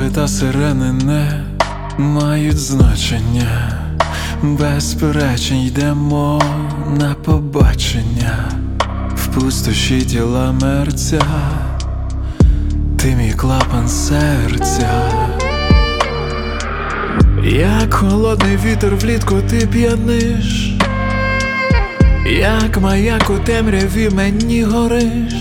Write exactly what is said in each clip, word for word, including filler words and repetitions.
Сльози та сирени не мають значення. Без перечень йдемо на побачення. В пустоші тіла мерця, ти мій клапан серця. Як холодний вітер влітку ти п'яниш, як маяк у темряві мені гориш.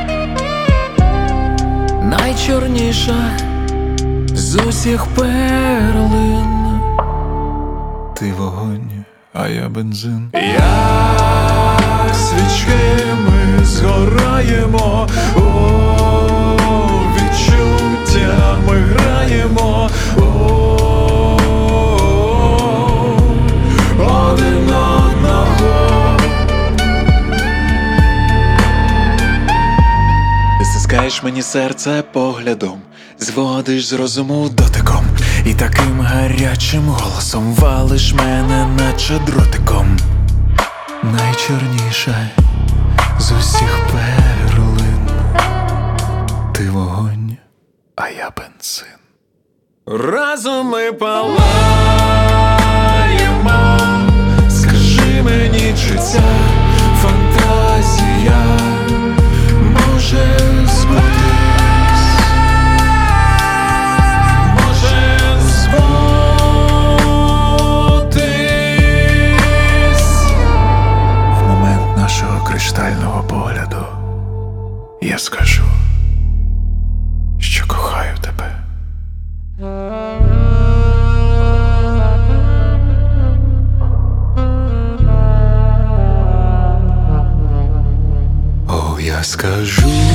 Найчорніша з усіх перлин, ти вогонь, а я бензин. Як свічки ми згораємо, о, відчуття ми граємо, о, один одного. Ти стискаєш мені серце поглядом, зводиш з розуму дотиком, і таким гарячим голосом валиш мене, наче дротиком. Найчорніша з усіх перлин, ти вогонь, а я бензин. Разом ми палаємо, скажи мені, чи ця фантазія може збутись? Може збутись? В момент нашого криштального погляду я скажу, що кохаю тебе. О, я скажу,